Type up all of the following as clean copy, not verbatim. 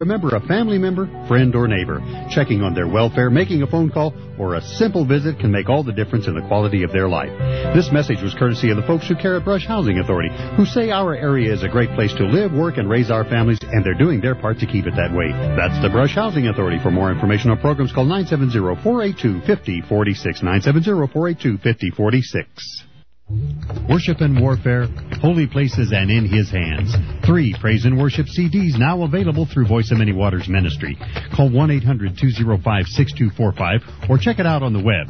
Remember, a family member, friend, or neighbor. Checking on their welfare, making a phone call, or a simple visit can make all the difference in the quality of their life. This message was courtesy of the folks who care at Brush Housing Authority, who say our area is a great place to live, work, and raise our families, and they're doing their part to keep it that way. That's the Brush Housing Authority. For more information on programs, call 970-482-5046, 970-482-5046. Worship and Warfare, Holy Places and in His Hands. 3 praise and worship CDs now available through Voice of Many Waters Ministry. Call 1-800-205-6245 or check it out on the web,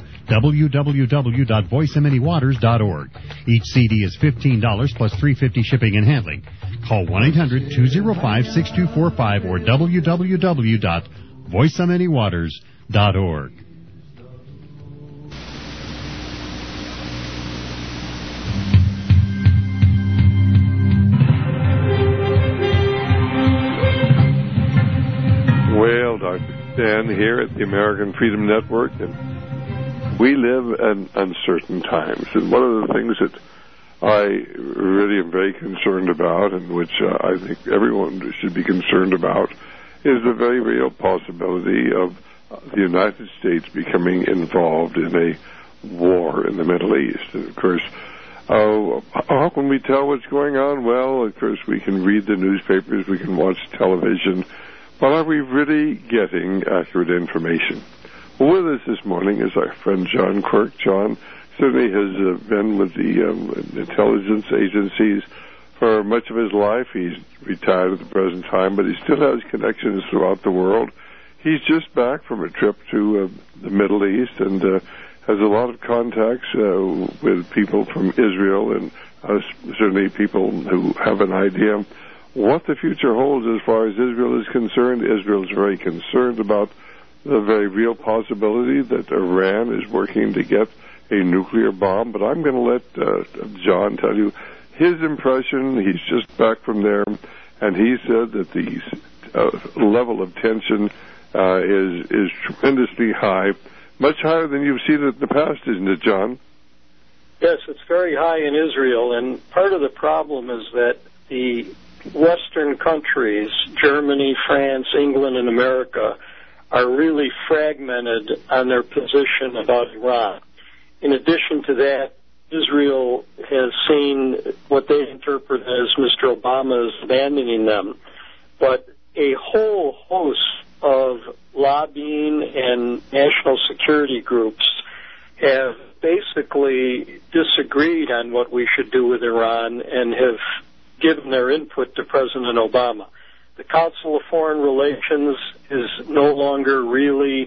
www.voiceofmanywaters.org. Each CD is $15 plus $3.50 shipping and handling. Call 1-800-205-6245 or www.voiceofmanywaters.org. Well, Dr. Stan here at the American Freedom Network, and we live in uncertain times. And one of the things that I really am very concerned about, and which I think everyone should be concerned about, is the very real possibility of the United States becoming involved in a war in the Middle East. And of course, how can we tell what's going on? Well, of course, we can read the newspapers, we can watch television. But are we really getting accurate information? Well, with us this morning is our friend John Quirk. John certainly has been with the intelligence agencies for much of his life. He's retired at the present time, but he still has connections throughout the world. He's just back from a trip to the Middle East and has a lot of contacts with people from Israel and certainly people who have an idea what the future holds as far as Israel is concerned. Israel is very concerned about the very real possibility that Iran is working to get a nuclear bomb. But I'm going to let John tell you his impression. He's just back from there, and he said that the level of tension is tremendously high, much higher than you've seen it in the past, isn't it, John? Yes, it's very high in Israel, and part of the problem is that the Western countries, Germany, France, England, and America, are really fragmented on their position about Iran. In addition to that, Israel has seen what they interpret as Mr. Obama is abandoning them. But a whole host of lobbying and national security groups have basically disagreed on what we should do with Iran and have given their input to President Obama. The Council of Foreign Relations is no longer really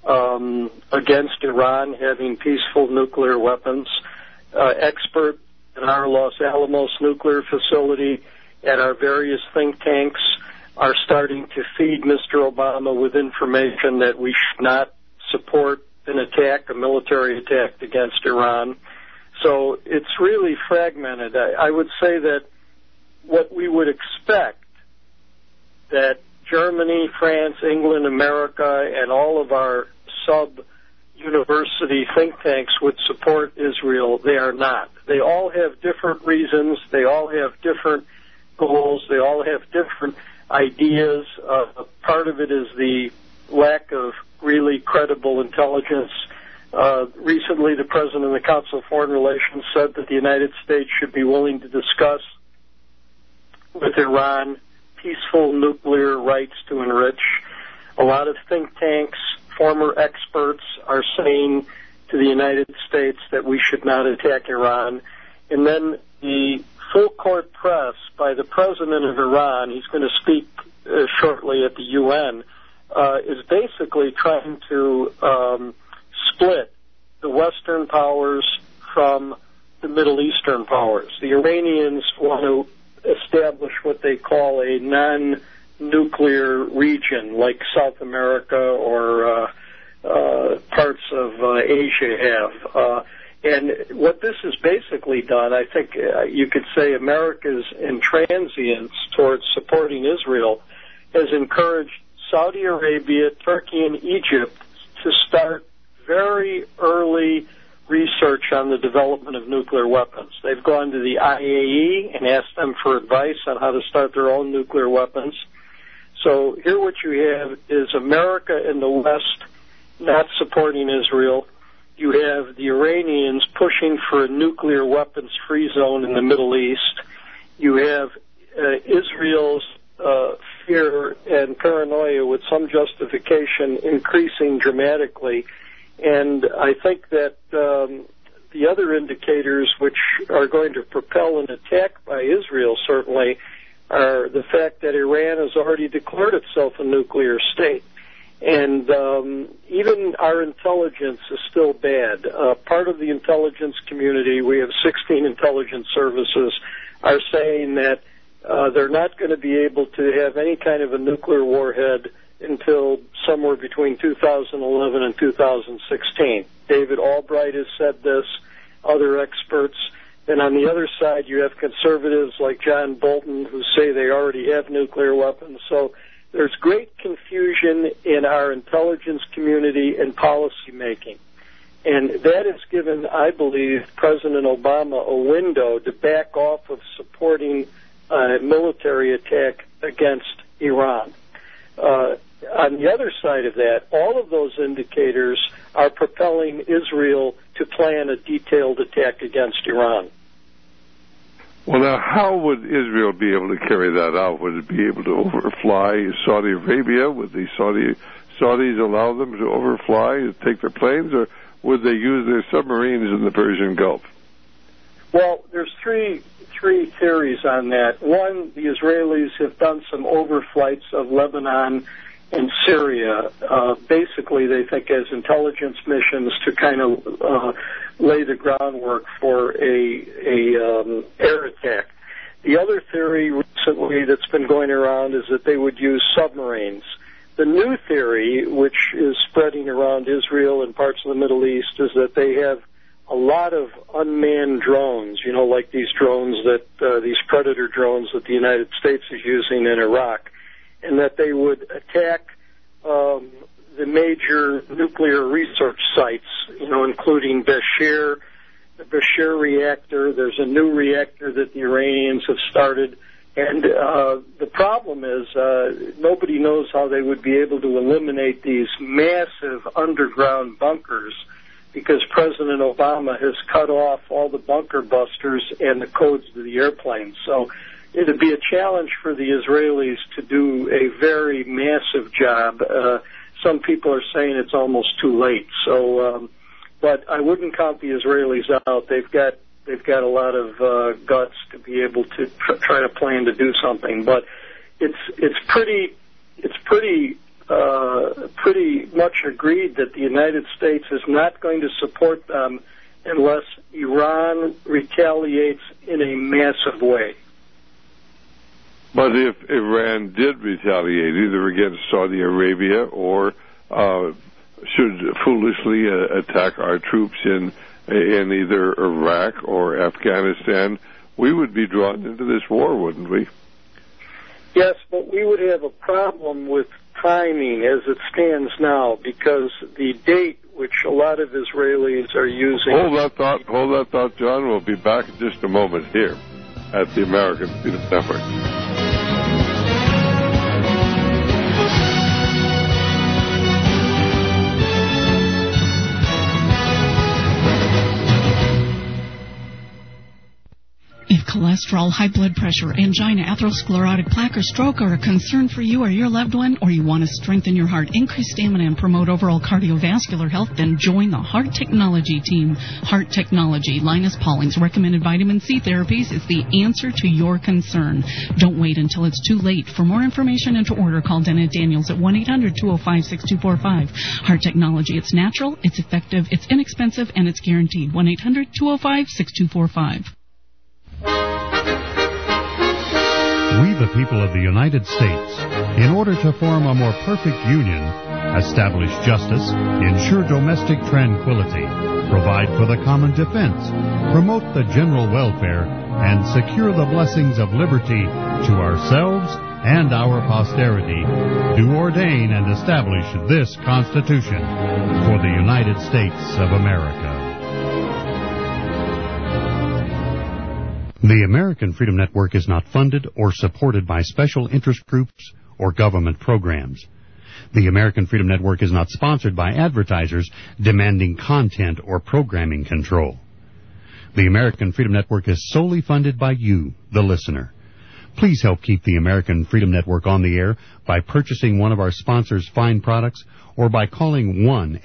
against Iran having peaceful nuclear weapons. Experts in our Los Alamos nuclear facility and our various think tanks are starting to feed Mr. Obama with information that we should not support an attack, a military attack against Iran. So it's really fragmented. I would say that what we would expect that Germany, France, England, America, and all of our sub-university think tanks would support Israel. They are not. They all have different reasons. They all have different goals. They all have different ideas. Part of it is the lack of really credible intelligence. Recently, the president of the Council of Foreign Relations said that the United States should be willing to discuss with Iran peaceful nuclear rights to enrich. A lot of think tanks, former experts are saying to the United States that we should not attack Iran. And then the full court press by the president of Iran, he's going to speak shortly at the UN, is basically trying to split the Western powers from the Middle Eastern powers. The Iranians want to establish what they call a non-nuclear region, like South America or parts of Asia have. And what this has basically done, I think you could say America's intransience towards supporting Israel has encouraged Saudi Arabia, Turkey, and Egypt to start very early research on the development of nuclear weapons. They've gone to the IAEA and asked them for advice on how to start their own nuclear weapons. So here what you have is America and the West not supporting Israel. You have the Iranians pushing for a nuclear weapons-free zone in the Middle East. You have Israel's fear and paranoia, with some justification, increasing dramatically. And I think that the other indicators which are going to propel an attack by Israel, certainly, are the fact that Iran has already declared itself a nuclear state. And even our intelligence is still bad. Part of the intelligence community, we have 16 intelligence services, are saying that they're not going to be able to have any kind of a nuclear warhead until somewhere between 2011 and 2016. David Albright has said this, other experts. And on the other side, you have conservatives like John Bolton who say they already have nuclear weapons. So there's great confusion in our intelligence community and policy making. And that has given, I believe, President Obama a window to back off of supporting a military attack against Iran. On the other side of that, all of those indicators are propelling Israel to plan a detailed attack against Iran. Well, now, how would Israel be able to carry that out? Would it be able to overfly Saudi Arabia? Would the Saudis allow them to overfly, take their planes, or would they use their submarines in the Persian Gulf? Well, there's three theories on that. One, the Israelis have done some overflights of Lebanon and Syria. Basically, they think as intelligence missions to kind of lay the groundwork for a air attack. The other theory recently that's been going around is that they would use submarines. The new theory, which is spreading around Israel and parts of the Middle East, is that they have a lot of unmanned drones, you know, like these drones that, these Predator drones that the United States is using in Iraq, and that they would attack the major nuclear research sites, you know, including Bashir, the Bashir reactor. There's a new reactor that the Iranians have started. And the problem is nobody knows how they would be able to eliminate these massive underground bunkers, because President Obama has cut off all the bunker busters and the codes to the airplanes. So it would be a challenge for the Israelis to do a very massive job. Some people are saying it's almost too late. So, but I wouldn't count the Israelis out. They've got a lot of guts to be able to try to plan to do something. But it's pretty much agreed that the United States is not going to support them unless Iran retaliates in a massive way. But if Iran did retaliate either against Saudi Arabia or should foolishly attack our troops in either Iraq or Afghanistan, we would be drawn into this war, wouldn't we? Yes, but we would have a problem with timing as it stands now, because the date which a lot of Israelis are using... Hold that thought, John. We'll be back in just a moment here at the American Freedom Network. If cholesterol, high blood pressure, angina, atherosclerotic plaque, or stroke are a concern for you or your loved one, or you want to strengthen your heart, increase stamina, and promote overall cardiovascular health, then join the Heart Technology team. Heart Technology, Linus Pauling's recommended vitamin C therapies, is the answer to your concern. Don't wait until it's too late. For more information and to order, call Dennett Daniels at 1-800-205-6245. Heart Technology, it's natural, it's effective, it's inexpensive, and it's guaranteed. 1-800-205-6245. We, the people of the United States, in order to form a more perfect union, establish justice, ensure domestic tranquility, provide for the common defense, promote the general welfare, and secure the blessings of liberty to ourselves and our posterity, do ordain and establish this Constitution for the United States of America. The American Freedom Network is not funded or supported by special interest groups or government programs. The American Freedom Network is not sponsored by advertisers demanding content or programming control. The American Freedom Network is solely funded by you, the listener. Please help keep the American Freedom Network on the air by purchasing one of our sponsors' fine products or by calling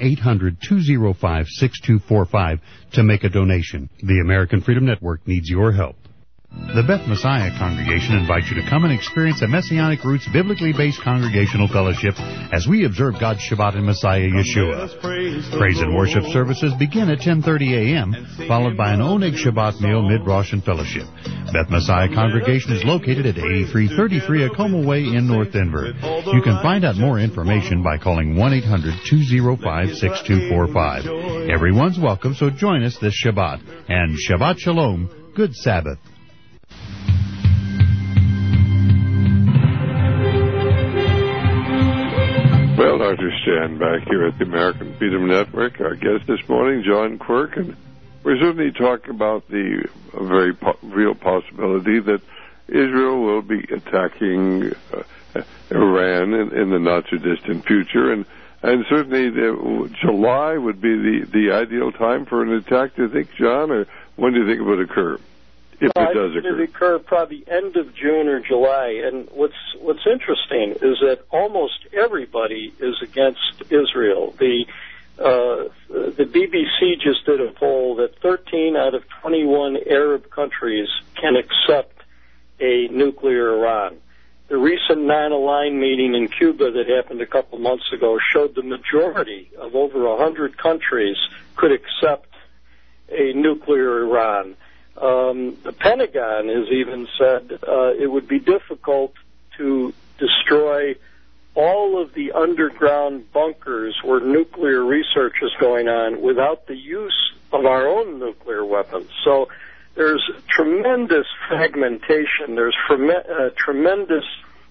1-800-205-6245 to make a donation. The American Freedom Network needs your help. The Beth Messiah Congregation invites you to come and experience a Messianic Roots biblically based congregational fellowship as we observe God's Shabbat in Messiah Yeshua. Praise and worship services begin at 10:30 a.m., followed by an Oneg Shabbat meal mid-Rosh and fellowship. Beth Messiah Congregation is located at 8333 Acoma Way in North Denver. You can find out more information by calling 1-800-205-6245. Everyone's welcome, so join us this Shabbat. And Shabbat Shalom, good Sabbath. Well, Dr. Stan, back here at the American Freedom Network. Our guest this morning, John Quirk, and we're certainly talking about the very real possibility that Israel will be attacking Iran in the not-too-distant future, and certainly July would be the ideal time for an attack, do you think, John, or when do you think it would occur? If it does occur. It would occur probably end of June or July. And what's interesting is that almost everybody is against Israel. The BBC just did a poll that 13 out of 21 Arab countries can accept a nuclear Iran. The recent non-aligned meeting in Cuba that happened a couple months ago showed the majority of over 100 countries could accept a nuclear Iran. The Pentagon has even said it would be difficult to destroy all of the underground bunkers where nuclear research is going on without the use of our own nuclear weapons. So there's tremendous fragmentation. There's tremendous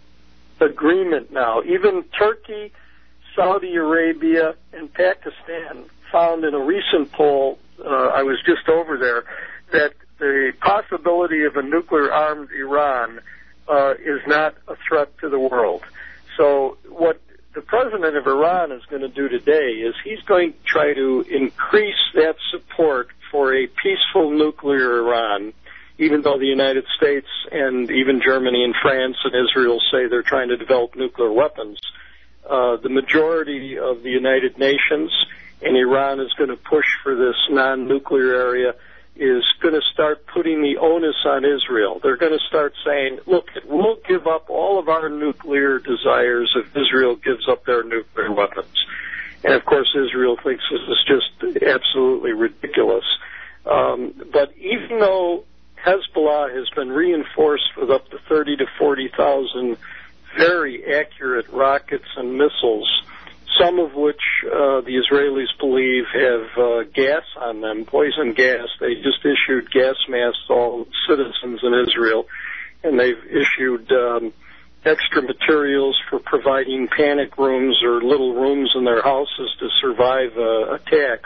agreement now. Even Turkey, Saudi Arabia, and Pakistan found in a recent poll, I was just over there, that the possibility of a nuclear-armed Iran is not a threat to the world. So what the president of Iran is going to do today is he's going to try to increase that support for a peaceful nuclear Iran, even though the United States and even Germany and France and Israel say they're trying to develop nuclear weapons. The majority of the United Nations and Iran is going to push for this non-nuclear area, is going to start putting the onus on Israel. They're going to start saying, look, we'll give up all of our nuclear desires if Israel gives up their nuclear weapons. And, of course, Israel thinks this is just absolutely ridiculous. But even though Hezbollah has been reinforced with up to 30 to 40,000 very accurate rockets and missiles, some of which the Israelis believe have gas on them, poison gas. They just issued gas masks to all citizens in Israel, and they've issued extra materials for providing panic rooms or little rooms in their houses to survive attacks.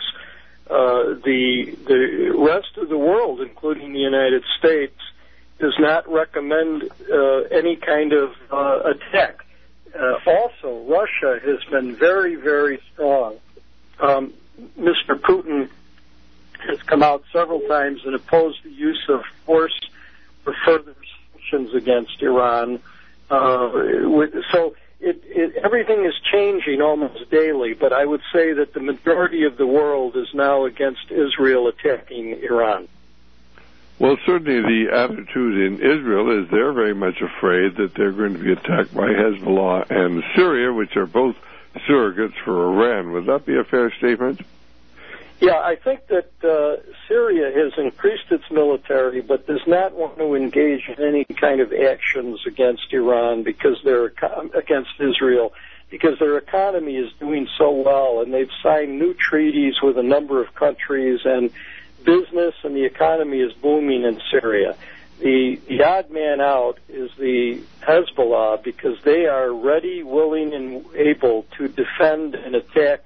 The rest of the world, including the United States, does not recommend any kind of attack. Also, Russia has been very, very strong. Mr. Putin has come out several times and opposed the use of force for further sanctions against Iran. So everything is changing almost daily, but I would say that the majority of the world is now against Israel attacking Iran. Well, certainly the attitude in Israel is they're very much afraid that they're going to be attacked by Hezbollah and Syria, which are both surrogates for Iran. Would that be a fair statement? Yeah, I think that Syria has increased its military, but does not want to engage in any kind of actions against Iran because they're against Israel, because their economy is doing so well, and they've signed new treaties with a number of countries, and business and the economy is booming in Syria. The odd man out is the Hezbollah, because they are ready, willing, and able to defend and attack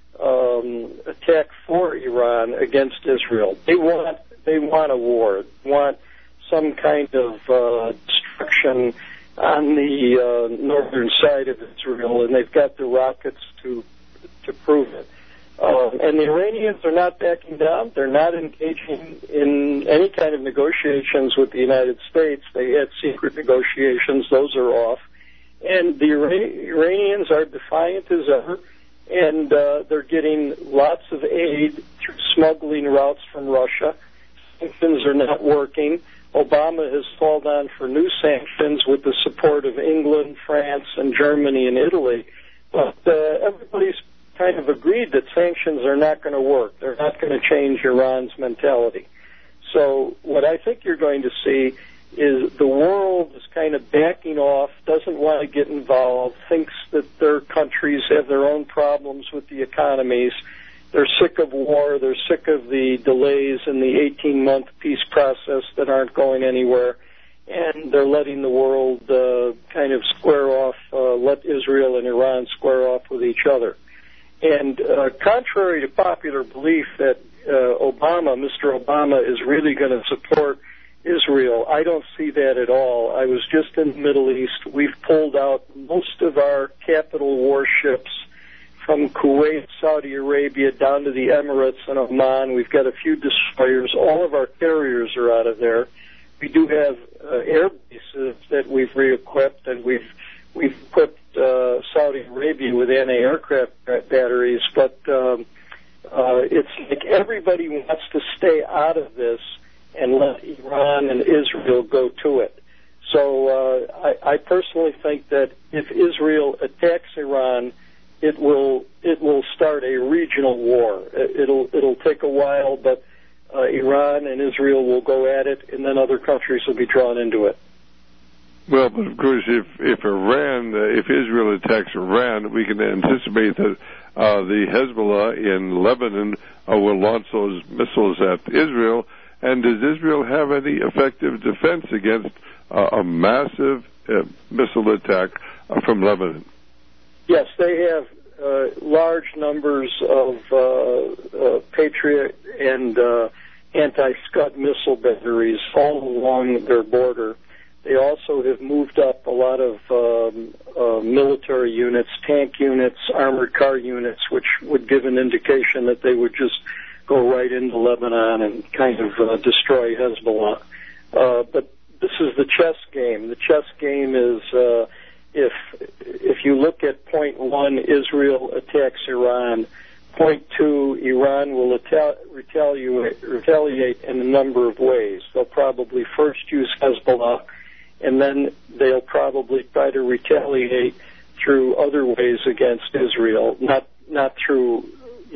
for Iran against Israel. They want a war, want some kind of destruction on the northern side of Israel, and they've got the rockets to prove it. And the Iranians are not backing down. They're not engaging in any kind of negotiations with the United States. They had secret negotiations. Those are off. And the Iranians are defiant as ever, and they're getting lots of aid through smuggling routes from Russia. Sanctions are not working. Obama has called on for new sanctions with the support of England, France, and Germany and Italy. But everybody's kind of agreed that sanctions are not going to work. They're not going to change Iran's mentality. So what I think you're going to see is the world is kind of backing off, doesn't want to get involved, thinks that their countries have their own problems with the economies. They're sick of war. They're sick of the delays in the 18-month peace process that aren't going anywhere. And they're letting the world kind of square off, let Israel and Iran square off with each other. And contrary to popular belief that Mr. Obama is really going to support Israel, I don't see that at all. I was just in the Middle East. We've pulled out most of our capital warships from Kuwait, Saudi Arabia, down to the Emirates and Oman. We've got a few destroyers. All of our carriers are out of there. We do have air bases that we've re-equipped, and we've equipped Saudi Arabia with anti-aircraft batteries, but it's like everybody wants to stay out of this and let Iran and Israel go to it. So I personally think that if Israel attacks Iran, it will start a regional war. It'll take a while, but Iran and Israel will go at it, and then other countries will be drawn into it. Well, but of course, if Israel attacks Iran, we can anticipate that the Hezbollah in Lebanon will launch those missiles at Israel. And does Israel have any effective defense against a massive missile attack from Lebanon? Yes, they have large numbers of Patriot and anti-Scud missile batteries all along their border. They also have moved up a lot of military units, tank units, armored car units, which would give an indication that they would just go right into Lebanon and kind of destroy Hezbollah. But this is the chess game. The chess game is if you look at point one, Israel attacks Iran. Point two, Iran will retaliate in a number of ways. They'll probably first use Hezbollah, and then they'll probably try to retaliate through other ways against Israel, not through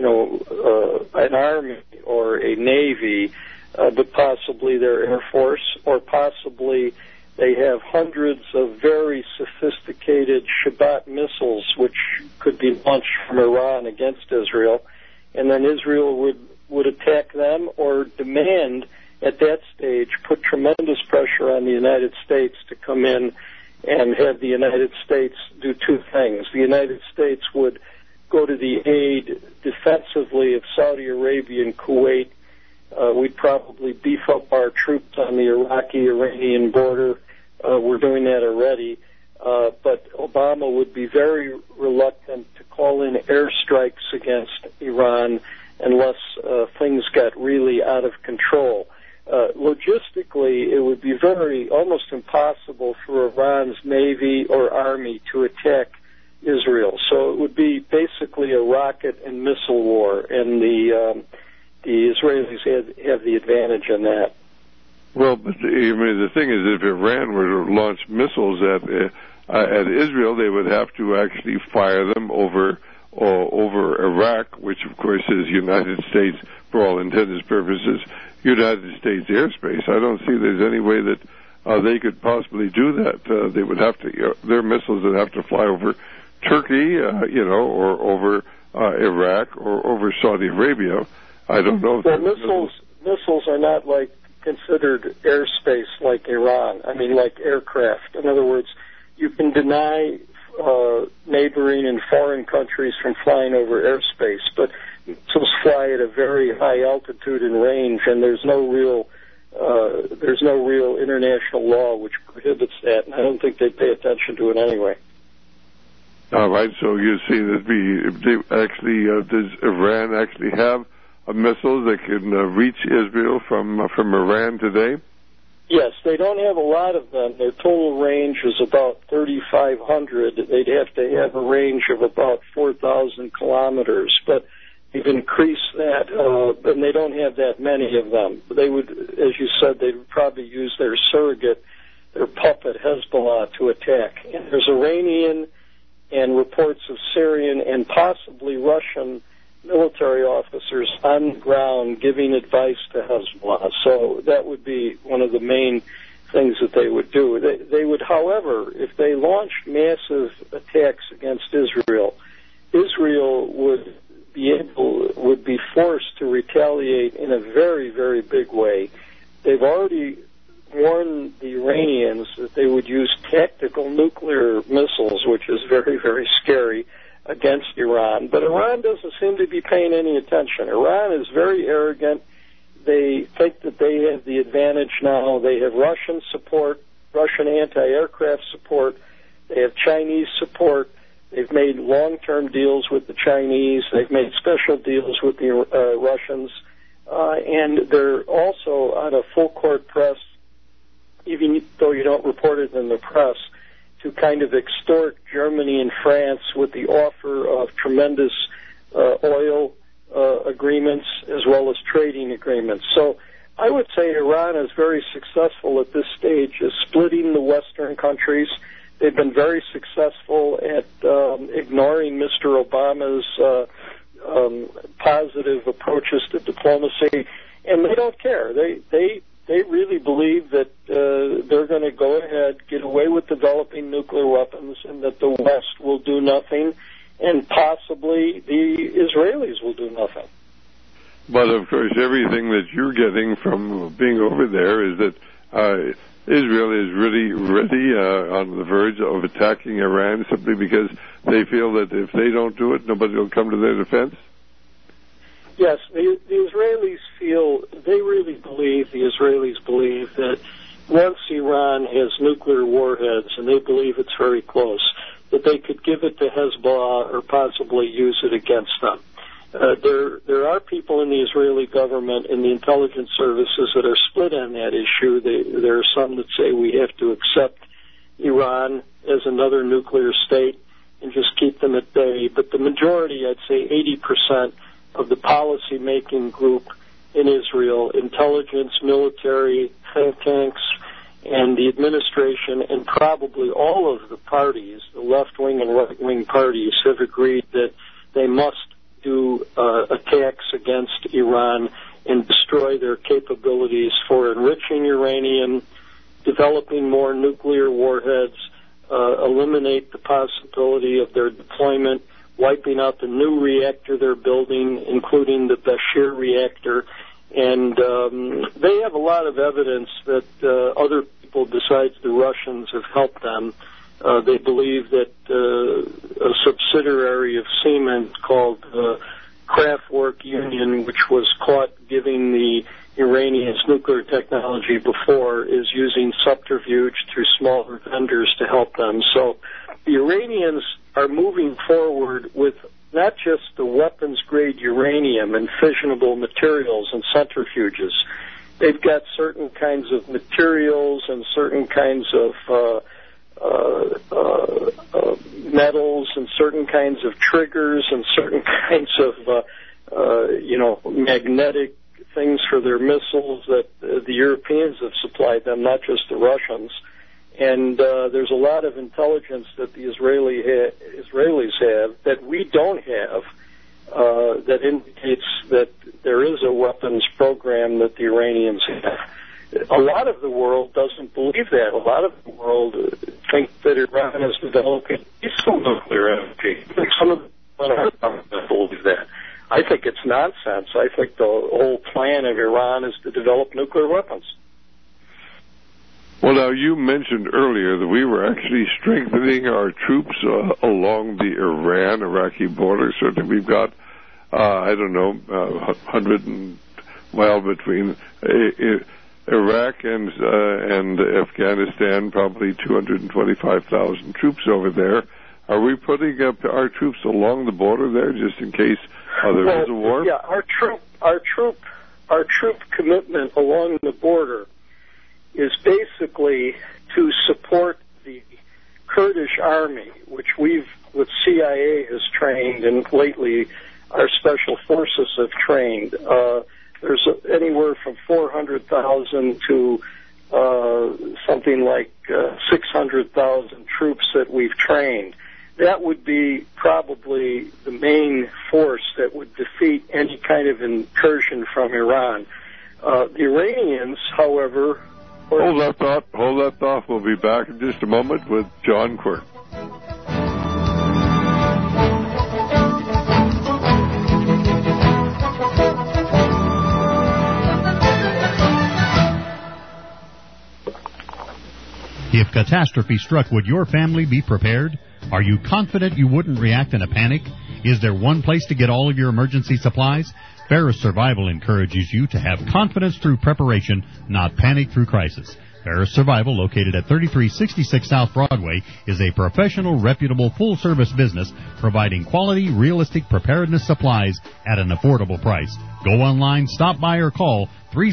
an army or a navy, but possibly their air force, or possibly they have hundreds of very sophisticated Shabbat missiles which could be launched from Iran against Israel, and then Israel would attack them or demand at that stage, put tremendous pressure on the United States to come in and have the United States do two things. The United States would go to the aid defensively of Saudi Arabia and Kuwait. We'd probably beef up our troops on the Iraqi-Iranian border. We're doing that already. But Obama would be very reluctant to call in airstrikes against Iran unless things got really out of control. Logistically, it would be almost impossible for Iran's Navy or Army to attack Israel. So it would be basically a rocket and missile war, and the Israelis have the advantage in that. Well, but the thing is, if Iran were to launch missiles at Israel, they would have to actually fire them over Iraq, which of course is United States, for all intended purposes, United States airspace. I don't see there's any way that they could possibly do that. They would have to, their missiles would have to fly over Turkey, or over Iraq, or over Saudi Arabia. I don't know. Missiles are not considered airspace like Iran. I mean, like aircraft. In other words, you can deny neighboring and foreign countries from flying over airspace, but missiles fly at a very high altitude and range, and there's no real there's no real international law which prohibits that, and I don't think they pay attention to it anyway. All right, so you see that does Iran actually have a missile that can reach Israel from Iran today? Yes, they don't have a lot of them. Their total range is about 3,500. They'd have to have a range of about 4,000 kilometers, but they've increased that, and they don't have that many of them. They would, as you said, they would probably use their surrogate, their puppet Hezbollah, to attack. And there's Iranian and reports of Syrian and possibly Russian military officers on the ground giving advice to Hezbollah. So that would be one of the main things that they would do. They would, however, if they launched massive attacks against Israel, Israel would be forced to retaliate in a very, very big way. They've already warned the Iranians that they would use tactical nuclear missiles, which is very, very scary, against Iran. But Iran doesn't seem to be paying any attention. Iran is very arrogant. They think that they have the advantage now. They have Russian support, Russian anti-aircraft support. They have Chinese support. They've made long-term deals with the Chinese. They've made special deals with the Russians. And they're also on a full-court press, even though you don't report it in the press, to kind of extort Germany and France with the offer of tremendous oil agreements as well as trading agreements. So I would say Iran is very successful at this stage at splitting the Western countries. They've been very successful at ignoring Mr. Obama's positive approaches to diplomacy, and they don't care. They really believe that they're going to go ahead, get away with developing nuclear weapons, and that the West will do nothing, and possibly the Israelis will do nothing. But, of course, everything that you're getting from being over there is that Israel is really ready on the verge of attacking Iran simply because they feel that if they don't do it, nobody will come to their defense? Yes, the Israelis the Israelis believe that once Iran has nuclear warheads, and they believe it's very close, that they could give it to Hezbollah or possibly use it against them. There are people in the Israeli government and the intelligence services that are split on that issue. There are some that say we have to accept Iran as another nuclear state and just keep them at bay. But the majority, I'd say 80% of the policy-making group in Israel, intelligence, military, think tanks, and the administration, and probably all of the parties, the left-wing and right-wing parties, have agreed that they must do attacks against Iran and destroy their capabilities for enriching uranium, developing more nuclear warheads, eliminate the possibility of their deployment, wiping out the new reactor they're building, including the Bashir reactor. And they have a lot of evidence that other people besides the Russians have helped them. They believe that a subsidiary of Siemens called Kraftwerk Union, which was caught giving the Iranians nuclear technology before, is using subterfuge through smaller vendors to help them. So the Iranians are moving forward with not just the weapons-grade uranium and fissionable materials and centrifuges. They've got certain kinds of materials and certain kinds of metals and certain kinds of triggers and certain kinds of, magnetic things for their missiles that the Europeans have supplied them, not just the Russians. And there's a lot of intelligence that the Israelis have that we don't have that indicates that there is a weapons program that the Iranians have. A lot of the world doesn't believe that. A lot of the world think that Iran is developing peaceful nuclear energy. Some of the don't believe that. I think it's nonsense. I think the whole plan of Iran is to develop nuclear weapons. Well, now, you mentioned earlier that we were actually strengthening our troops along the Iran-Iraqi border. Certainly we've got, 100 mile between Iraq and Afghanistan, probably 225,000 troops over there. Are we putting up our troops along the border there just in case there is a war? Yeah, our troop commitment along the border is basically to support the Kurdish army, which with CIA has trained, and lately our special forces have trained. There's anywhere from 400,000 to something like 600,000 troops that we've trained. That would be probably the main force that would defeat any kind of incursion from Iran. The Iranians, however... Hold that thought. We'll be back in just a moment with John Quirk. If catastrophe struck, would your family be prepared? Are you confident you wouldn't react in a panic? Is there one place to get all of your emergency supplies? Ferris Survival encourages you to have confidence through preparation, not panic through crisis. Ferris Survival, located at 3366 South Broadway, is a professional, reputable, full-service business providing quality, realistic preparedness supplies at an affordable price. Go online, stop by, or call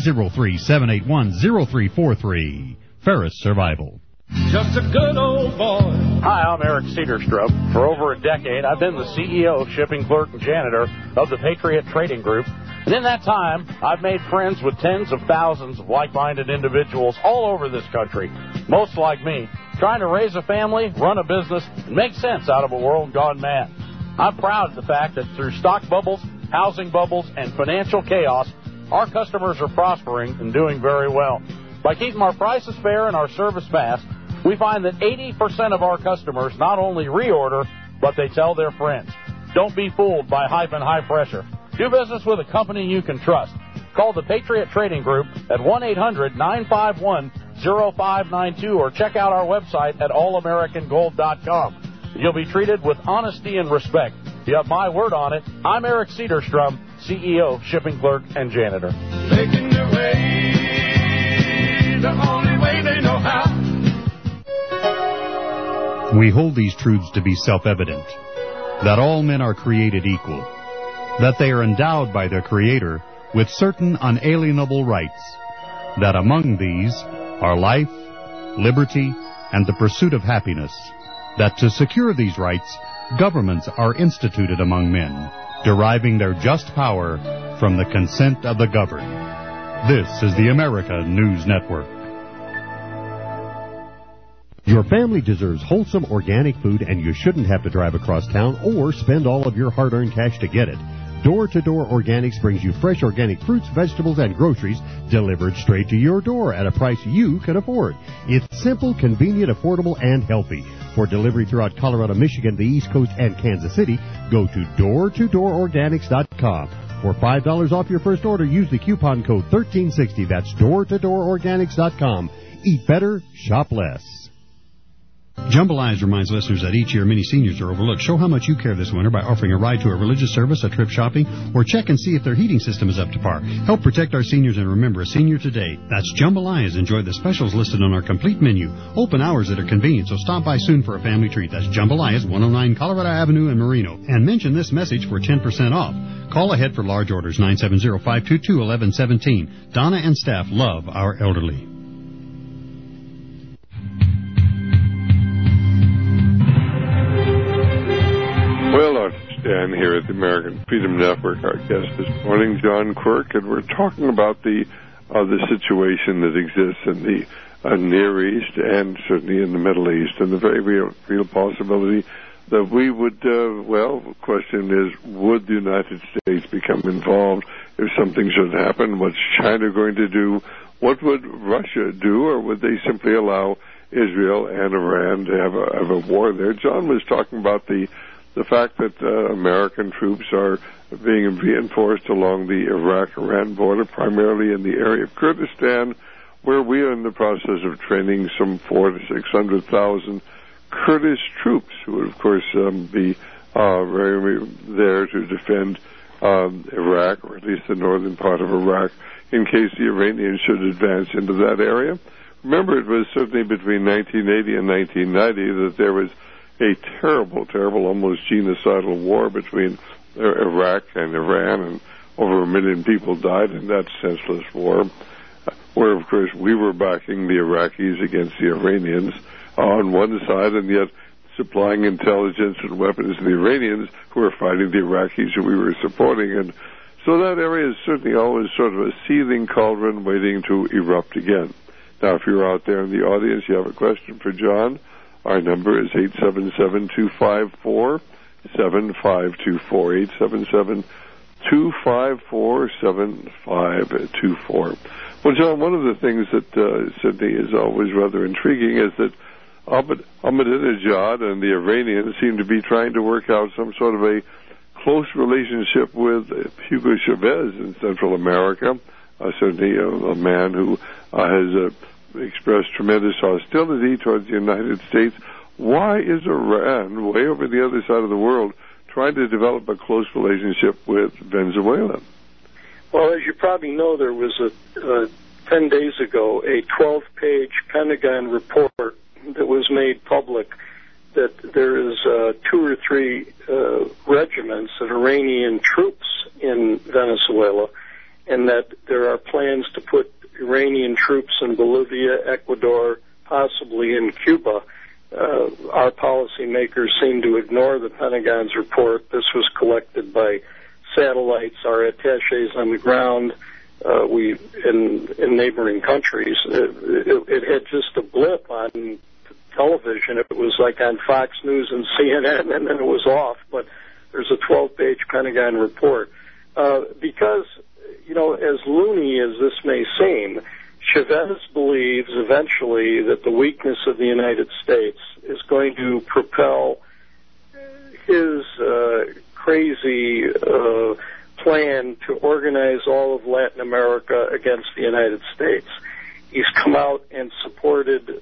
303-781-0343. Ferris Survival. Just a good old boy. Hi, I'm Eric Cedarstrom. For over a decade, I've been the CEO, shipping clerk, and janitor of the Patriot Trading Group. And in that time, I've made friends with tens of thousands of like-minded individuals all over this country, most like me, trying to raise a family, run a business, and make sense out of a world gone mad. I'm proud of the fact that through stock bubbles, housing bubbles, and financial chaos, our customers are prospering and doing very well. By keeping our prices fair and our service fast, we find that 80% of our customers not only reorder, but they tell their friends. Don't be fooled by hype and high pressure. Do business with a company you can trust. Call the Patriot Trading Group at 1-800-951-0592 or check out our website at allamericangold.com. You'll be treated with honesty and respect. You have my word on it. I'm Eric Cedarstrom, CEO, shipping clerk, and janitor. Making their way the only way they know how. We hold these truths to be self-evident, that all men are created equal, that they are endowed by their Creator with certain unalienable rights, that among these are life, liberty, and the pursuit of happiness, that to secure these rights, governments are instituted among men, deriving their just power from the consent of the governed. This is the America News Network. Your family deserves wholesome organic food, and you shouldn't have to drive across town or spend all of your hard-earned cash to get it. Door-to-Door Organics brings you fresh organic fruits, vegetables, and groceries delivered straight to your door at a price you can afford. It's simple, convenient, affordable, and healthy. For delivery throughout Colorado, Michigan, the East Coast, and Kansas City, go to doortodoororganics.com. For $5 off your first order, use the coupon code 1360. That's doortodoororganics.com. Eat better, shop less. Jambalayas reminds listeners that each year many seniors are overlooked. Show how much you care this winter by offering a ride to a religious service, a trip shopping, or check and see if their heating system is up to par. Help protect our seniors and remember a senior today. That's Jambalayas. Enjoy the specials listed on our complete menu. Open hours that are convenient, so stop by soon for a family treat. That's Jambalayas, 109 Colorado Avenue in Marino. And mention this message for 10% off. Call ahead for large orders, 970-522-1117. Donna and staff love our elderly. And here at the American Freedom Network, our guest this morning, John Quirk, and we're talking about the situation that exists in the Near East and certainly in the Middle East, and the very real possibility that we would, the question is, would the United States become involved if something should happen? What's China going to do? What would Russia do, or would they simply allow Israel and Iran to have a war there? John was talking about the fact that American troops are being reinforced along the Iraq-Iran border, primarily in the area of Kurdistan, where we are in the process of training some 400,000 to 600,000 Kurdish troops, who would, of course, be very there to defend Iraq, or at least the northern part of Iraq, in case the Iranians should advance into that area. Remember, it was certainly between 1980 and 1990 that there was a terrible, almost genocidal war between Iraq and Iran, and over 1 million people died in that senseless war, where, of course, we were backing the Iraqis against the Iranians on one side, and yet supplying intelligence and weapons to the Iranians who were fighting the Iraqis who we were supporting. And so that area is certainly always sort of a seething cauldron waiting to erupt again. Now, if you're out there in the audience, you have a question for John, our number is 877-254-7524, 877-254-7524. Well, John, one of the things that certainly is always rather intriguing is that Ahmadinejad and the Iranians seem to be trying to work out some sort of a close relationship with Hugo Chavez in Central America, certainly a man who has expressed tremendous hostility towards the United States. Why is Iran, way over the other side of the world, trying to develop a close relationship with Venezuela? Well, as you probably know, there was 10 days ago a 12-page Pentagon report that was made public that there is 2 or 3 regiments of Iranian troops in Venezuela, and that there are plans to put Iranian troops in Bolivia, Ecuador, possibly in Cuba. Our policymakers seem to ignore the Pentagon's report. This was collected by satellites, our attaches on the ground, in neighboring countries. It had just a blip on television. It was like on Fox News and CNN, and then it was off. But there's a 12-page Pentagon report. Because, as loony as this may seem, Chavez believes eventually that the weakness of the United States is going to propel his crazy plan to organize all of Latin America against the United States. He's come out and supported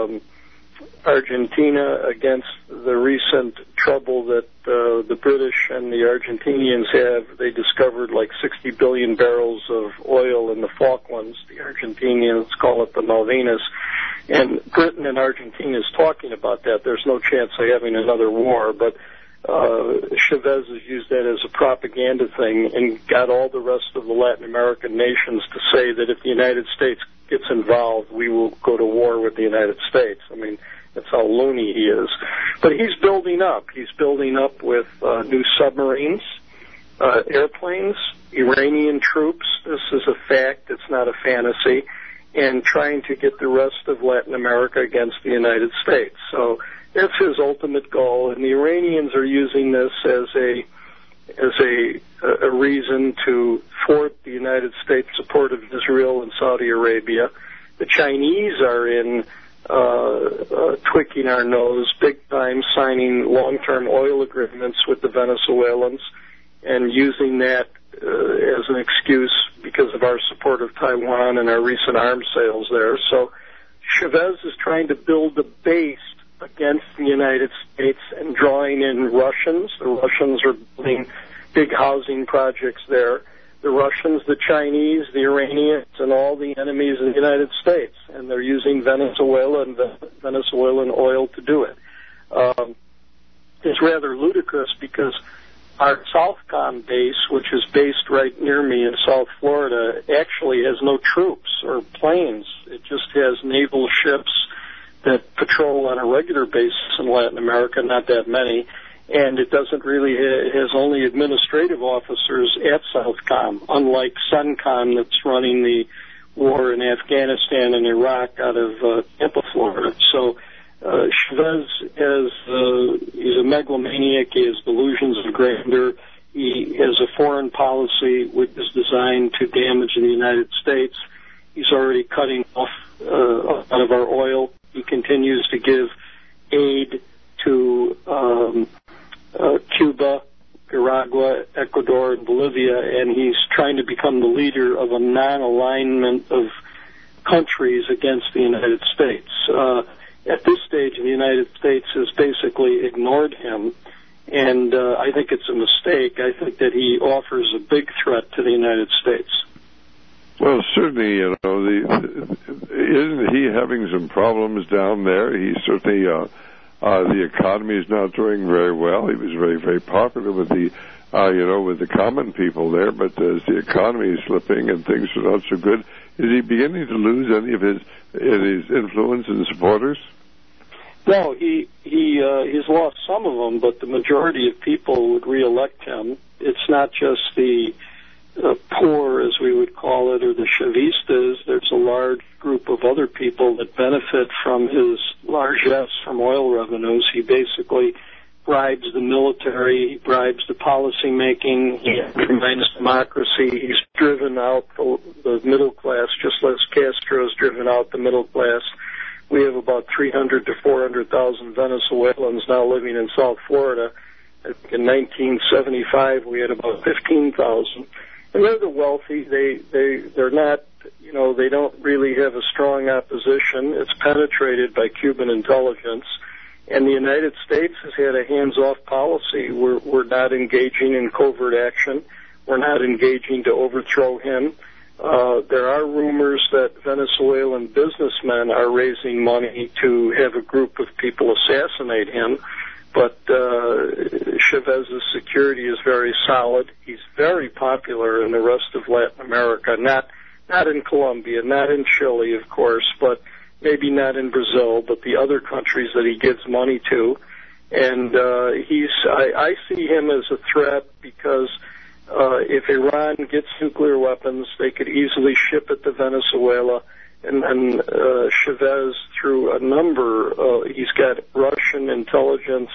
Argentina against the recent trouble that the British and the Argentinians have. They discovered like 60 billion barrels of oil in the Falklands. The Argentinians call it the Malvinas. And Britain and Argentina is talking about that. There's no chance of having another war, but Chavez has used that as a propaganda thing and got all the rest of the Latin American nations to say that if the United States gets involved, we will go to war with the United States. I mean, that's how loony he is. But he's building up. He's building up with new submarines, airplanes, Iranian troops. This is a fact. It's not a fantasy. And trying to get the rest of Latin America against the United States. So that's his ultimate goal. And the Iranians are using this as a reason to thwart the United States support of Israel and Saudi Arabia. The Chinese are in tweaking our nose big time, signing long-term oil agreements with the Venezuelans and using that as an excuse because of our support of Taiwan and our recent arms sales there. So Chavez is trying to build a base against the United States and drawing in Russians. The Russians are building big housing projects there. The Russians, the Chinese, the Iranians, and all the enemies of the United States. And they're using Venezuela and Venezuelan oil to do it. It's rather ludicrous because our Southcom base, which is based right near me in South Florida, actually has no troops or planes. It just has naval ships that patrol on a regular basis in Latin America, not that many. And it doesn't really, it has only administrative officers at Southcom, unlike CENTCOM that's running the war in Afghanistan and Iraq out of Tampa, Florida. So Chavez he's a megalomaniac. He has delusions of grandeur. He has a foreign policy which is designed to damage the United States. He's already cutting off a lot of our oil. He continues to give aid to Cuba, Nicaragua, Ecuador, and Bolivia, and he's trying to become the leader of a non-alignment of countries against the United States. At this stage, the United States has basically ignored him, And I think it's a mistake. I think that he offers a big threat to the United States. Well, certainly, isn't he having some problems down there? He's certainly, the economy is not doing very well. He was very, very popular with the, with the common people there, but as the economy is slipping and things are not so good, is he beginning to lose any of his influence and supporters? No, he's lost some of them, but the majority of people would reelect him. It's not just the poor, as we would call it, or the Chavistas. There's a large group of other people that benefit from his largesse from oil revenues. He basically bribes the military, he bribes the policy making, he undermines democracy. He's driven out the middle class, just as Castro's driven out the middle class. We have about 300 to 400,000 Venezuelans now living in South Florida. In 1975, we had about 15,000. And they're the wealthy. They're not, they don't really have a strong opposition. It's penetrated by Cuban intelligence. And the United States has had a hands-off policy. We're not engaging in covert action. We're not engaging to overthrow him. There are rumors that Venezuelan businessmen are raising money to have a group of people assassinate him. But Chavez's security is very solid. He's very popular in the rest of Latin America, not in Colombia, not in Chile, of course, but maybe not in Brazil, but the other countries that he gives money to. And I see him as a threat because if Iran gets nuclear weapons, they could easily ship it to Venezuela. And Chavez, through a number, he's got Russian intelligence,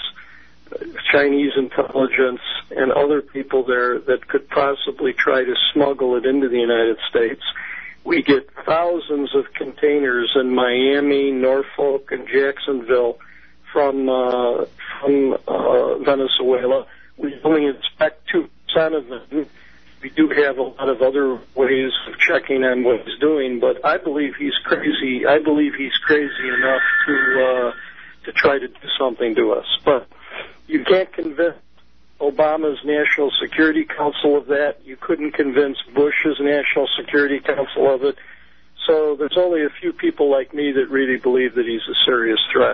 Chinese intelligence, and other people there that could possibly try to smuggle it into the United States. We get thousands of containers in Miami, Norfolk, and Jacksonville from Venezuela. We only inspect 2% of them. We do have a lot of other ways of checking on what he's doing, but I believe he's crazy. I believe he's crazy enough to try to do something to us. But you can't convince Obama's National Security Council of that. You couldn't convince Bush's National Security Council of it. So there's only a few people like me that really believe that he's a serious threat.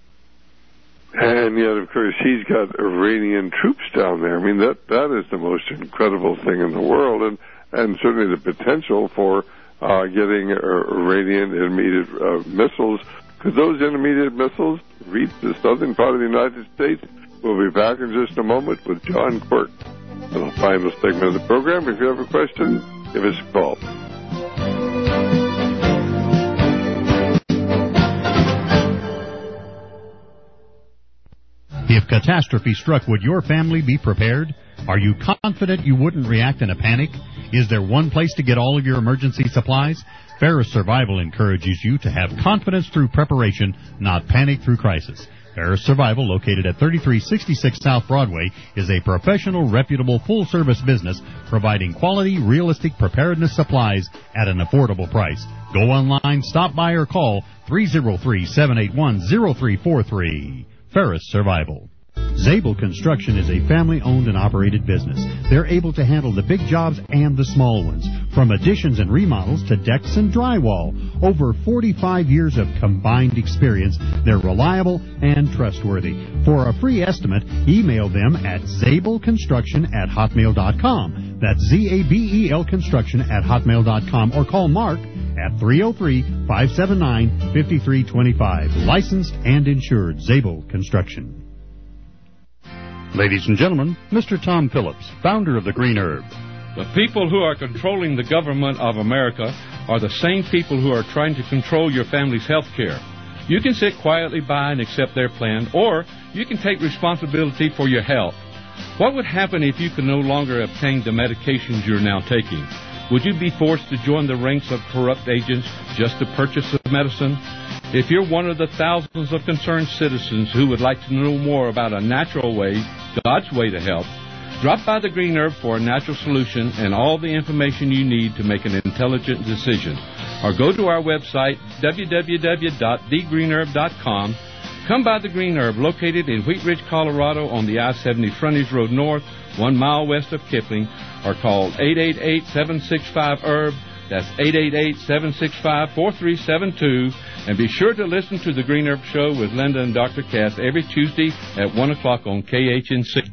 And yet, of course, he's got Iranian troops down there. I mean, that is the most incredible thing in the world, and certainly the potential for getting Iranian intermediate missiles. Could those intermediate missiles reach the southern part of the United States? We'll be back in just a moment with John Quirk for the final segment of the program. If you have a question, give us a call. If catastrophe struck, would your family be prepared? Are you confident you wouldn't react in a panic? Is there one place to get all of your emergency supplies? Ferris Survival encourages you to have confidence through preparation, not panic through crisis. Ferris Survival, located at 3366 South Broadway, is a professional, reputable, full-service business providing quality, realistic preparedness supplies at an affordable price. Go online, stop by, or call 303-781-0343. Ferris Survival. Zabel Construction is a family-owned and operated business. They're able to handle the big jobs and the small ones, from additions and remodels to decks and drywall. Over 45 years of combined experience, they're reliable and trustworthy. For a free estimate, email them at zabelconstruction@hotmail.com. That's ZABEL construction@hotmail.com, or call Mark at 303-579-5325. Licensed and insured. Zabel Construction. Ladies and gentlemen, Mr. Tom Phillips, founder of the Green Herb. The people who are controlling the government of America are the same people who are trying to control your family's health care. You can sit quietly by and accept their plan, or you can take responsibility for your health. What would happen if you could no longer obtain the medications you're now taking? Would you be forced to join the ranks of corrupt agents just to purchase the medicine? If you're one of the thousands of concerned citizens who would like to know more about a natural way, God's way to help, drop by the Green Herb for a natural solution and all the information you need to make an intelligent decision. Or go to our website, www.thegreenherb.com. Come by the Green Herb, located in Wheat Ridge, Colorado, on the I-70 Frontage Road North, 1 mile west of Kipling, or call 888-765-HERB. That's 888-765-4372. And be sure to listen to the Green Herb Show with Linda and Dr. Cass every Tuesday at 1 o'clock on KHNC.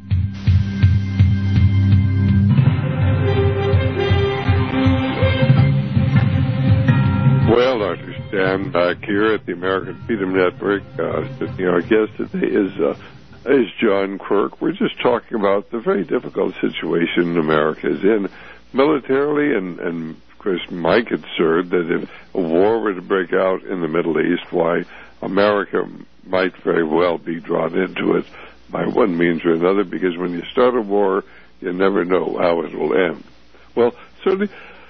Well, Dr. Stan, back here at the American Freedom Network, our guest today is John Quirk. We're just talking about the very difficult situation America is in militarily, and of course my concern that if a war were to break out in the Middle East, why America might very well be drawn into it by one means or another, because when you start a war, you never know how it will end. Well, certainly,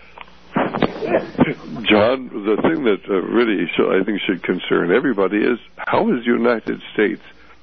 John, the thing that really I think should concern everybody is how is the United States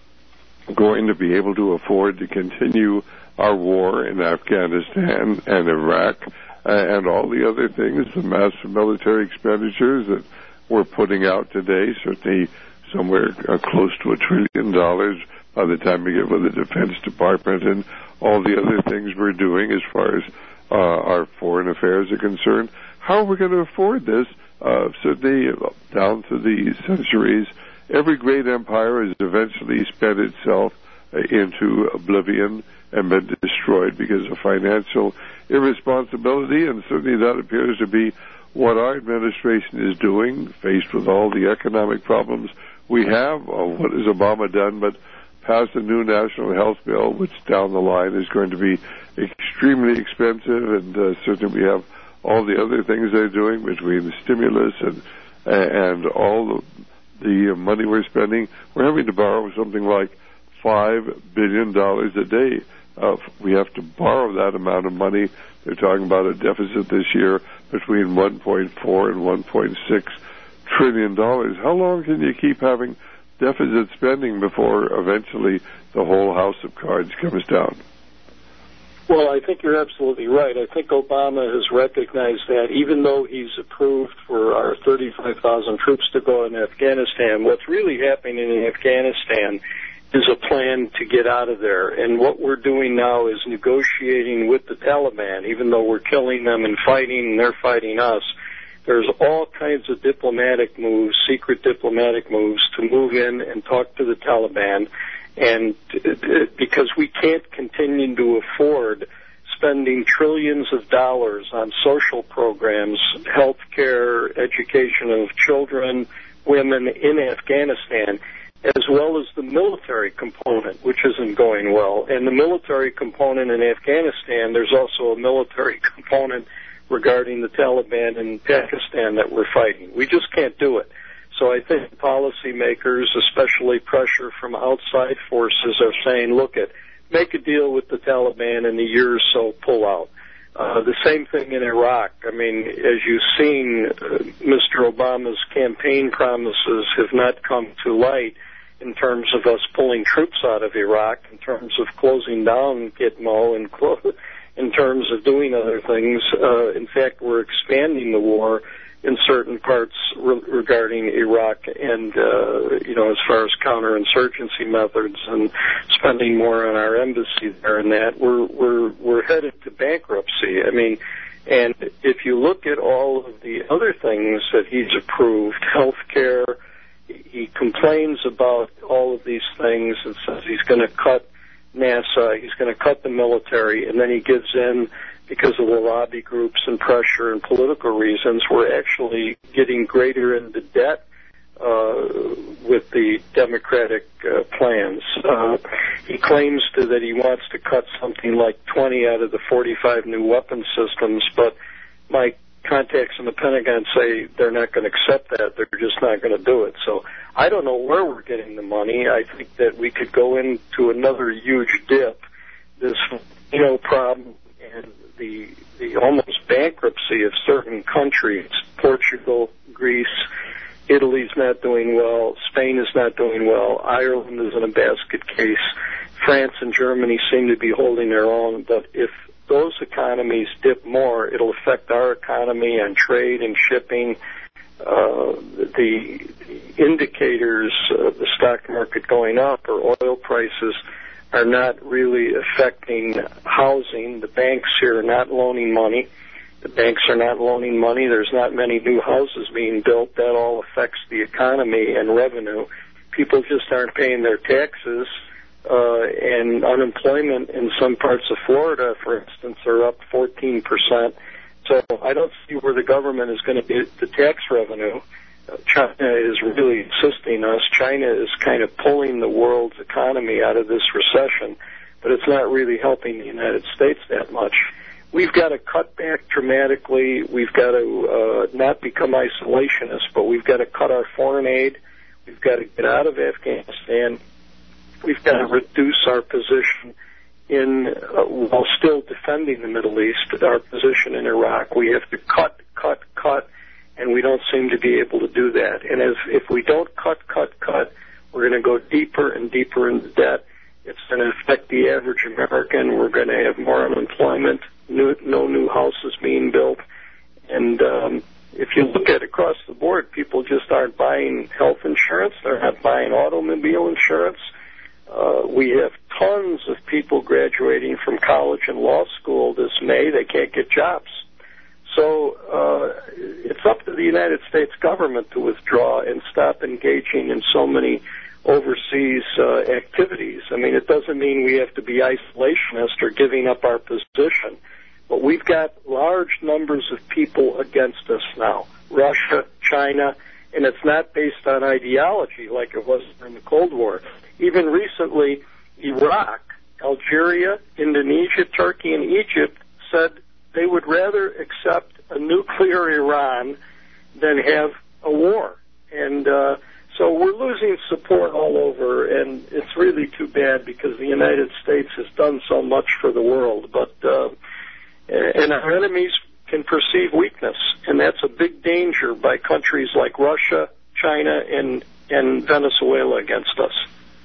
going to be able to afford to continue our war in Afghanistan and Iraq and all the other things, the massive military expenditures that we're putting out today, certainly somewhere close to $1 trillion by the time we get with the Defense Department and all the other things we're doing as far as our foreign affairs are concerned. How are we going to afford this? Certainly, down through the centuries, every great empire has eventually spent itself into oblivion and been destroyed because of financial irresponsibility, and certainly that appears to be what our administration is doing, faced with all the economic problems we have. What has Obama done but pass a new national health bill, which down the line is going to be extremely expensive, and certainly we have all the other things they're doing between the stimulus and all the money we're spending. We're having to borrow something like $5 billion a day. We have to borrow that amount of money. They're talking about a deficit this year between $1.4 and $1.6 trillion. How long can you keep having deficit spending before eventually the whole house of cards comes down? Well, I think you're absolutely right. I think Obama has recognized that even though he's approved for our 35,000 troops to go in Afghanistan, what's really happening in Afghanistan is a plan to get out of there. And what we're doing now is negotiating with the Taliban, even though we're killing them and fighting, and they're fighting us. There's all kinds of diplomatic moves, secret diplomatic moves, to move in and talk to the Taliban, and because we can't continue to afford spending trillions of dollars on social programs, health care, education of children, women in Afghanistan, as well as the military component, which isn't going well. And the military component in Afghanistan, there's also a military component regarding the Taliban in Pakistan that we're fighting. We just can't do it. So I think policymakers, especially pressure from outside forces, are saying, look, make a deal with the Taliban in a year or so, pull out. The same thing in Iraq. I mean, as you've seen, Mr. Obama's campaign promises have not come to light in terms of us pulling troops out of Iraq, in terms of closing down Gitmo, and in terms of doing other things. In fact, we're expanding the war in certain parts regarding Iraq, and as far as counterinsurgency methods and spending more on our embassy there, and that we're headed to bankruptcy. I mean, and if you look at all of the other things that he's approved, health care, he complains about all of these things and says he's going to cut NASA, he's going to cut the military, and then he gives in because of the lobby groups and pressure and political reasons. We're actually getting greater into debt with the Democratic plans. He claims that he wants to cut something like 20 out of the 45 new weapon systems, but my contacts in the Pentagon say they're not going to accept that. They're just not going to do it. So I don't know where we're getting the money. I think that we could go into another huge dip. This problem and the almost bankruptcy of certain countries, Portugal, Greece, Italy's not doing well, Spain is not doing well, Ireland is in a basket case, France and Germany seem to be holding their own, but if those economies dip more, it'll affect our economy and trade and shipping the indicators, the stock market going up or oil prices, are not really affecting housing. The banks here are not loaning money. The banks are not loaning money. There's not many new houses being built. That all affects the economy and revenue. People just aren't paying their taxes, and unemployment in some parts of Florida, for instance, are up 14%. So I don't see where the government is going to get the tax revenue. China is really assisting us. China is kind of pulling the world's economy out of this recession, but it's not really helping the United States that much. We've got to cut back dramatically. We've got to not become isolationists, but we've got to cut our foreign aid. We've got to get out of Afghanistan. We've got to reduce our position while still defending the Middle East, our position in Iraq. We have to cut, and we don't seem to be able to do that. And if we don't cut, we're going to go deeper and deeper into debt. It's going to affect the average American. We're going to have more unemployment, no new houses being built. And if you look at across the board, people just aren't buying health insurance. They're not buying automobile insurance. We have tons of people graduating from college and law school this May. They can't get jobs. So it's up to the United States government to withdraw and stop engaging in so many overseas activities. I mean, it doesn't mean we have to be isolationist or giving up our position, but we've got large numbers of people against us now, Russia, China, and it's not based on ideology like it was during the Cold War. Even recently, Iraq, Algeria, Indonesia, Turkey, and Egypt said they would rather accept a nuclear Iran than have a war. And so we're losing support all over, and it's really too bad because the United States has done so much for the world. But and our enemies can perceive weakness, and that's a big danger by countries like Russia, China, and Venezuela against us.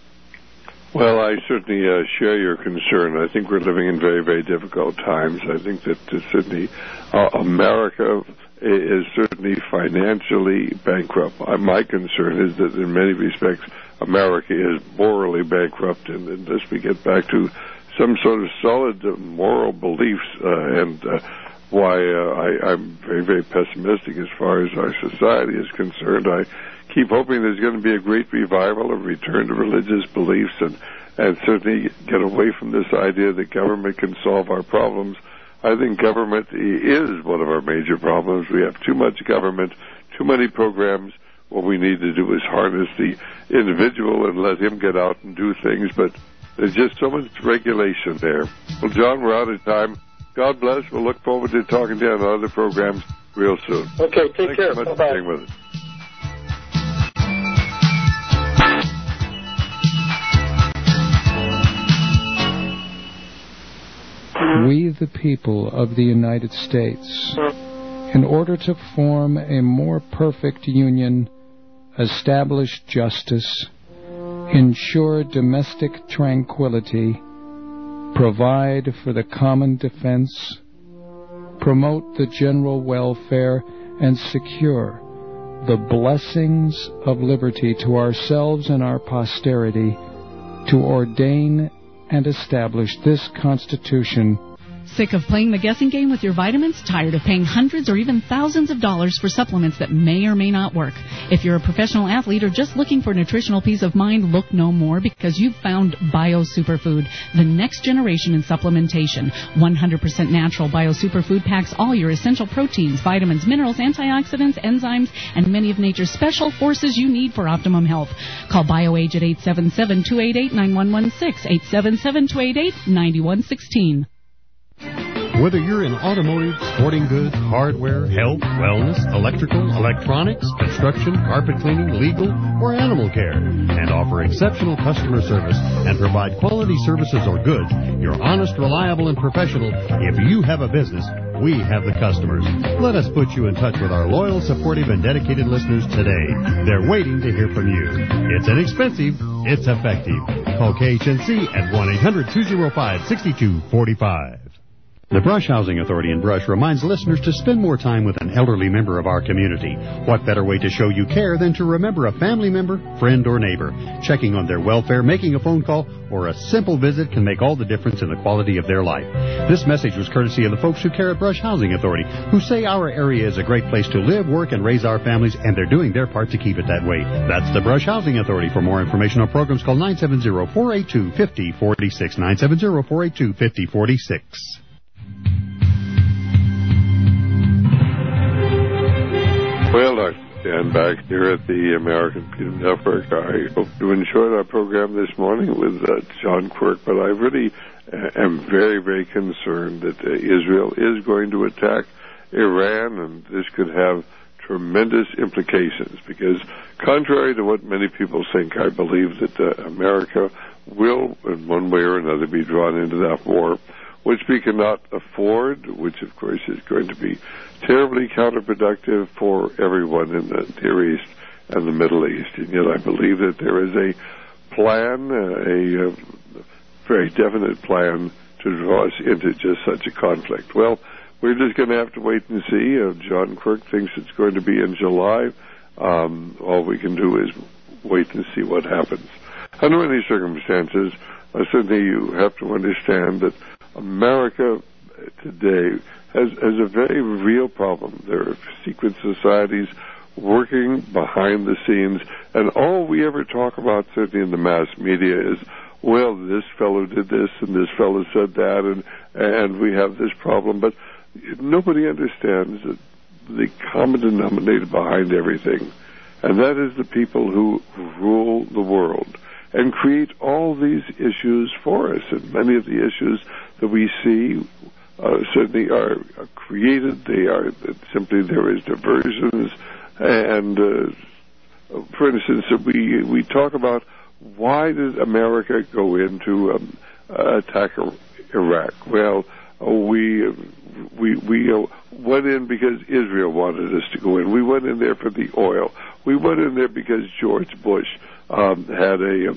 Well, I certainly share your concern. I think we're living in very, very difficult times. I think that certainly America is certainly financially bankrupt. My concern is that in many respects America is morally bankrupt, and unless we get back to some sort of solid moral beliefs, and why I'm very, very pessimistic as far as our society is concerned. I keep hoping there's going to be a great revival, a return to religious beliefs, and certainly get away from this idea that government can solve our problems. I think government is one of our major problems. We have too much government, too many programs. What we need to do is harness the individual and let him get out and do things, but there's just so much regulation there. Well, John, we're out of time. God bless. We'll look forward to talking to you on other programs real soon. Okay, take care. Thanks so much Bye-bye. for being with us. We, the people of the United States, in order to form a more perfect union, establish justice, ensure domestic tranquility, provide for the common defense, promote the general welfare, and secure the blessings of liberty to ourselves and our posterity, to ordain and establish this Constitution. Sick of playing the guessing game with your vitamins? Tired of paying hundreds or even thousands of dollars for supplements that may or may not work? If you're a professional athlete or just looking for nutritional peace of mind, look no more, because you've found Bio Superfood, the next generation in supplementation. 100% natural Bio Superfood packs all your essential proteins, vitamins, minerals, antioxidants, enzymes, and many of nature's special forces you need for optimum health. Call BioAge at 877-288-9116, 877-288-9116. Whether you're in automotive, sporting goods, hardware, health, wellness, electrical, electronics, construction, carpet cleaning, legal, or animal care, and offer exceptional customer service and provide quality services or goods, you're honest, reliable, and professional. If you have a business, we have the customers. Let us put you in touch with our loyal, supportive, and dedicated listeners today. They're waiting to hear from you. It's inexpensive. It's effective. Call KHNC at 1-800-205-6245. The Brush Housing Authority in Brush reminds listeners to spend more time with an elderly member of our community. What better way to show you care than to remember a family member, friend, or neighbor? Checking on their welfare, making a phone call, or a simple visit can make all the difference in the quality of their life. This message was courtesy of the folks who care at Brush Housing Authority, who say our area is a great place to live, work, and raise our families, and they're doing their part to keep it that way. That's the Brush Housing Authority. For more information on programs, call 970-482-5046, 970-482-5046. Well, Dr. Dan back here at the American Freedom Network. I hope you enjoyed our program this morning with John Quirk, but I really am very, very concerned that Israel is going to attack Iran, and this could have tremendous implications because, contrary to what many people think, I believe that America will, in one way or another, be drawn into that war, which we cannot afford, which, of course, is going to be terribly counterproductive for everyone in the Near East and the Middle East. And yet I believe that there is a plan, a very definite plan to draw us into just such a conflict. Well, we're just going to have to wait and see. John Quirk thinks it's going to be in July. All we can do is wait and see what happens. Under any circumstances, certainly you have to understand that America today has a very real problem. There are secret societies working behind the scenes, and all we ever talk about, certainly in the mass media, is, well, this fellow did this and this fellow said that, and we have this problem. But nobody understands that the common denominator behind everything, and that is the people who rule the world and create all these issues for us. And many of the issues that we see certainly are created. They are simply, there is diversions. And for instance, we talk about why did America go into attack Iraq? Well, we went in because Israel wanted us to go in. We went in there for the oil. We went in there because George Bush had a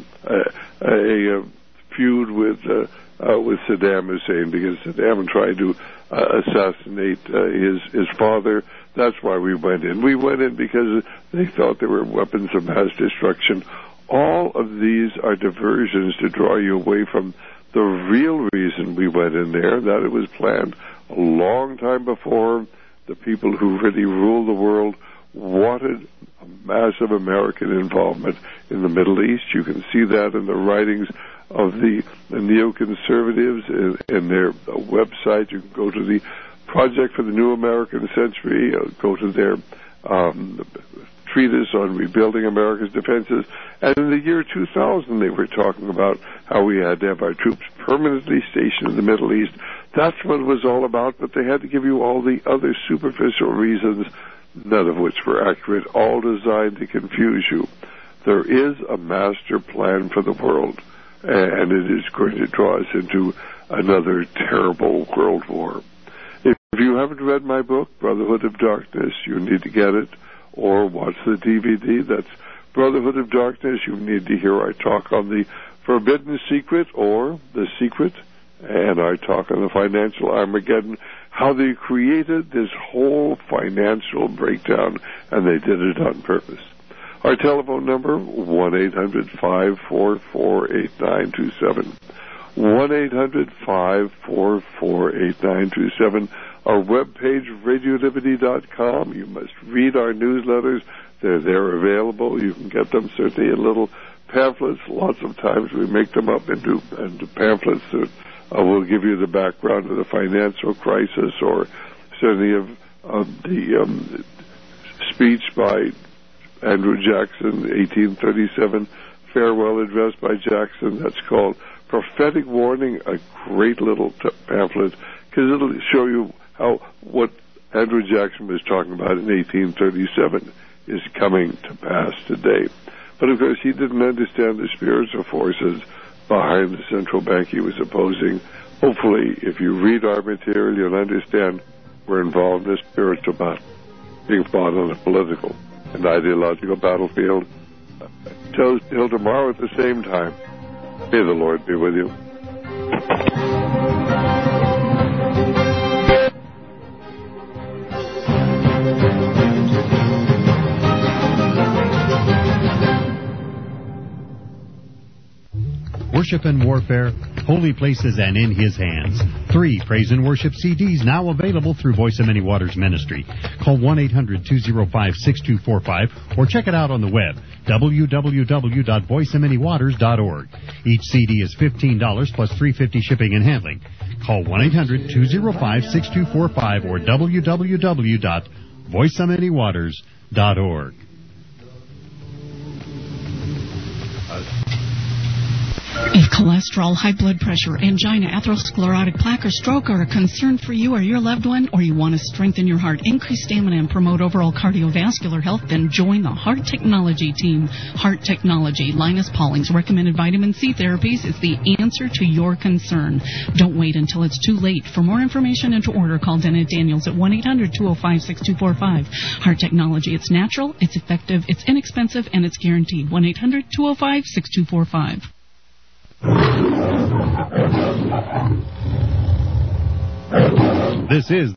feud with Saddam Hussein, because Saddam tried to assassinate his father. That's why we went in. We went in because they thought there were weapons of mass destruction. All of these are diversions to draw you away from the real reason we went in there, that it was planned a long time before. The people who really rule the world wanted a massive American involvement in the Middle East. You can see that in the writings of the neoconservatives in their website. You can go to the Project for the New American Century, go to their treatise on rebuilding America's defenses. And in the year 2000, they were talking about how we had to have our troops permanently stationed in the Middle East. That's what it was all about, but they had to give you all the other superficial reasons, none of which were accurate, all designed to confuse you. There is a master plan for the world, and it is going to draw us into another terrible world war. If you haven't read my book, Brotherhood of Darkness, you need to get it, or watch the DVD. That's Brotherhood of Darkness. You need to hear I talk on the Forbidden Secret or The Secret, and I talk on the Financial Armageddon, how they created this whole financial breakdown, and they did it on purpose. Our telephone number, 1-800-544-8927. 1-800-544-8927. Our webpage, RadioLiberty.com. You must read our newsletters. They're there available. You can get them certainly in little pamphlets. Lots of times we make them up into pamphlets that will give you the background of the financial crisis, or certainly of the speech by Andrew Jackson, 1837 farewell address by Jackson. That's called Prophetic Warning, a great little pamphlet, because it'll show you how what Andrew Jackson was talking about in 1837 is coming to pass today. But of course, he didn't understand the spiritual forces behind the central bank he was opposing. Hopefully, if you read our material, you'll understand we're involved in a spiritual battle, being fought on a political and ideological battlefield. Till tomorrow at the same time, may the Lord be with you. Worship and Warfare, Holy Places and In His Hands. 3 praise and worship CDs now available through Voice of Many Waters Ministry. Call 1-800-205-6245 or check it out on the web, www.voiceofmanywaters.org. Each CD is $15 plus $3.50 shipping and handling. Call 1-800-205-6245 or www.voiceofmanywaters.org. If cholesterol, high blood pressure, angina, atherosclerotic plaque, or stroke are a concern for you or your loved one, or you want to strengthen your heart, increase stamina, and promote overall cardiovascular health, then join the Heart Technology team. Heart Technology, Linus Pauling's recommended vitamin C therapies, is the answer to your concern. Don't wait until it's too late. For more information and to order, call Dennett Daniels at 1-800-205-6245. Heart Technology, it's natural, it's effective, it's inexpensive, and it's guaranteed. 1-800-205-6245. This is